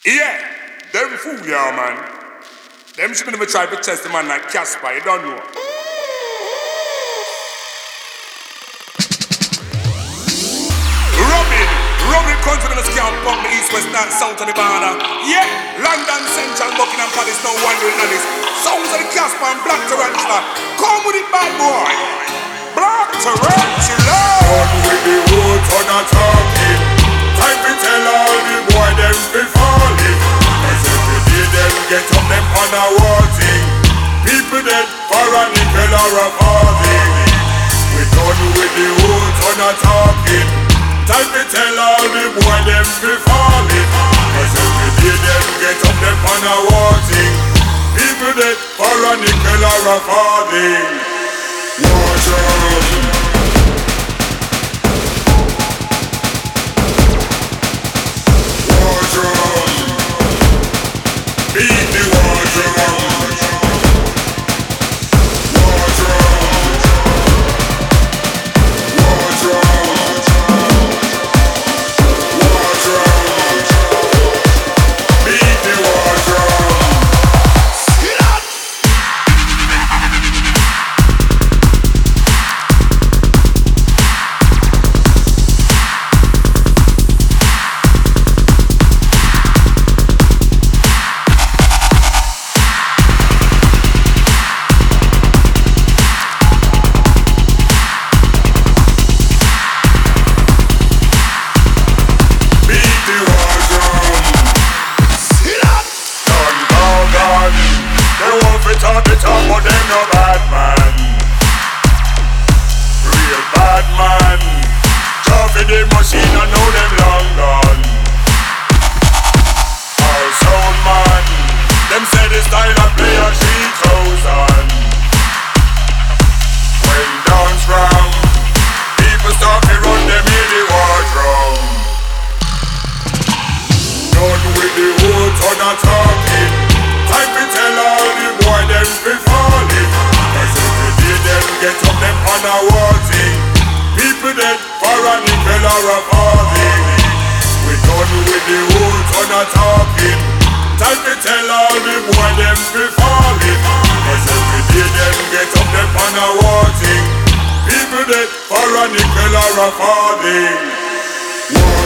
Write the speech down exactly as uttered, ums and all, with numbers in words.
Yeah, them fool ya, man. Them should never try to test the man like Casper, you don't know. Robin, Robin confidence can't pump the east, west, north, south of the border. Yeah, London, Central, Buckingham Palace, no wondering at this. Sounds of the Casper and Black Tarantula. Come with it, bad boy. Black Tarantula. Run with the roots on a talking. Time to tell all the boy them be falling. Cause every day them get up them on a warting. People dead for a nickel or a farthing. We done with the roots on a talking. Time to tell all the boy them be falling. Cause every day them get up them on a warting. People dead for a nickel or a farthing. Watch out. Beat the water out. Water out. Water out. Water out. Beat the water a farthing.